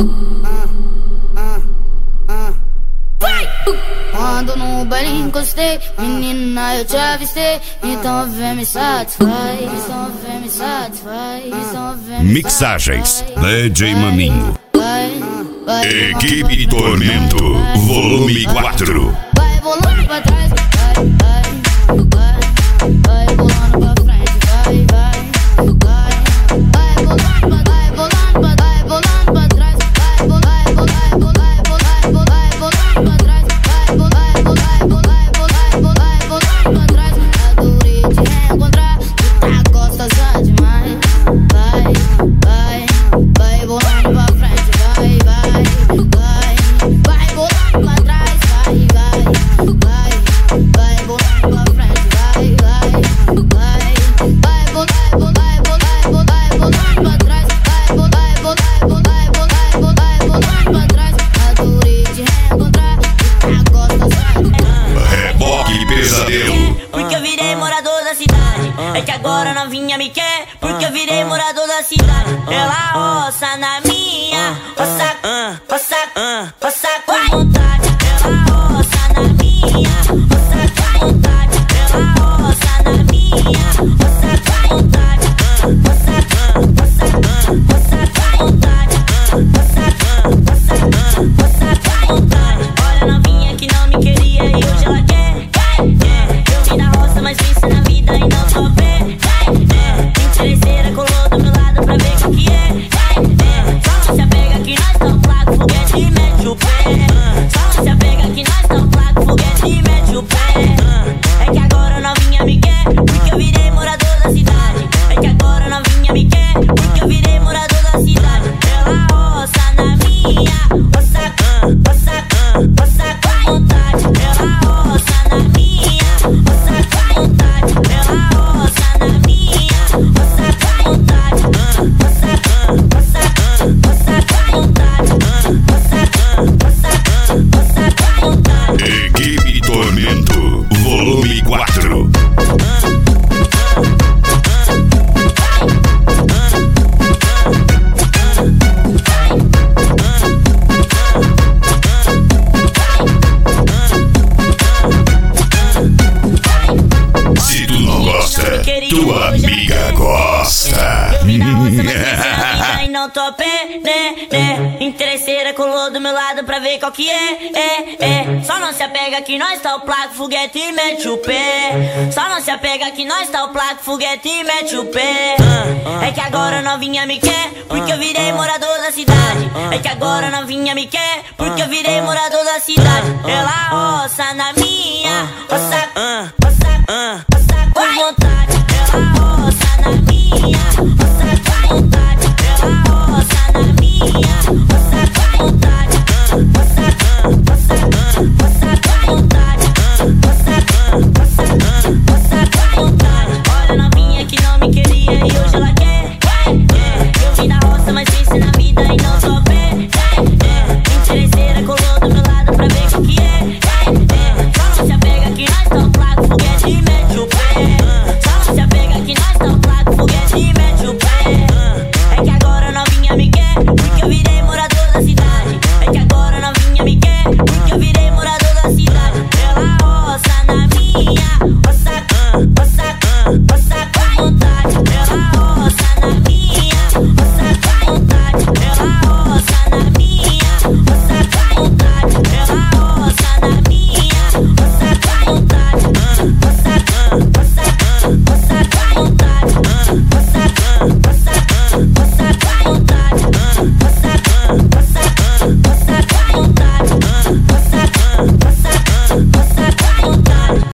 Quando no baile encostei, menina, eu te avistei. Então vem me satisfaz, então vem me satisfaz, então vem me Mixagens DJ Maninho. Equipe Tormento Volume 4. Vai bolando pra trás, vai bolando pra frente, vai bolando pra trás, vai bolando pra trás, pra trás. Adorei te reencontrar, tu tá gostosa demais. Vai bolando pra frente, vai bolando pra trás, vai bolando pra frente, vai bolando pra trás, vai bolando pra trás. Adorei te reencontrar, tu tá gostosa demais. Reboque Pesadelo. Porque eu virei morador da cidade. É que agora novinha me quer. Porque eu virei morador da cidade. Ela roça na minha, roça com vontade. Ela roça na minha, roça com vontade. Ela roça na minha, roça com vontade. Roça com vontade. Roça com vontade. Olha novinha que não me queria e hoje ela quer. Eu vim da roça, mas pensa na vida e não só pé. Interesseira colou do meu lado pra ver o que é. Só não se apega que nós tão flaco, foguete e mete o pé. Só não se apega que nós tão flaco, foguete e mete o pé. É que agora novinha me quer, porque eu virei morador da cidade. É que agora novinha me quer, porque eu virei morador da cidade. Ela roça na minha, roça com vontade. Ela roça na minha, roça com vontade. Ela roça na minha, roça com vontade. Roça com vontade. Equipe Tormento Volume 4. Se tu não gosta, tua amiga gosta. Eu vim da roça, mas pensei na vida e não tô pé, né. Interesseira colou do meu lado pra ver qual que é. Só não se apega que nós tá o placo, foguete e mete o pé. Só não se apega que nós tá o placo, foguete e mete o pé. É que agora novinha me quer, porque eu virei morador da cidade. É que agora novinha me quer, porque eu virei morador da cidade. Ela roça na minha, roça